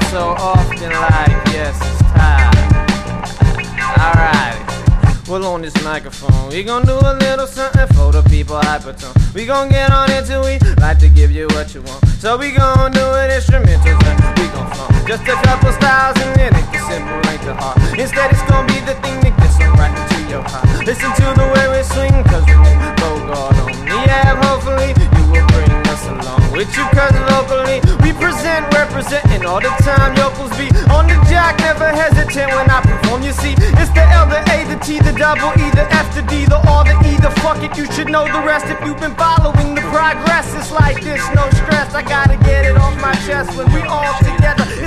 so often like, yes, it's time. Alright. Well, on this microphone, we gon' do a little something for the people hypertone. We gon' get on it till we like to give you what you want. So we gon' do it instrumentals and we gon' flaunt just a couple styles and then it gets simple, ain't the heart. Instead, it's gon' be the thing that gets right into your heart. Listen to the way we swing, cause we need Bogart on the app. Hopefully, you will bring us along with you, cause locally we representing all the time. Yokels be on the jack, never hesitant when I perform. You see, it's the L, the A, the T, the double E, the F, the D, the R, the E, the fuck it. You should know the rest if you've been following the progress. It's like this, no stress. I gotta get it off my chest when we all together.